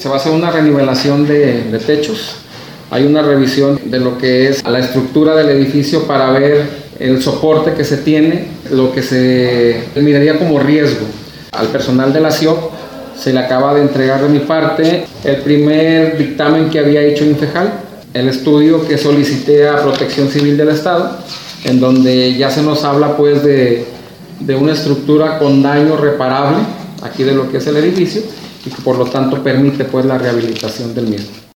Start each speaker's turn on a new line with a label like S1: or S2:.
S1: Se va a hacer una renivelación de techos. Hay una revisión de lo que es la estructura del edificio para ver el soporte que se tiene, lo que se miraría como riesgo. Al personal de la CIOP se le acaba de entregar de mi parte el primer dictamen que había hecho Infejal, el estudio que solicité a Protección Civil del Estado, en donde ya se nos habla pues de una estructura con daño reparable aquí de lo que es el edificio y que por lo tanto permite pues la rehabilitación del mismo.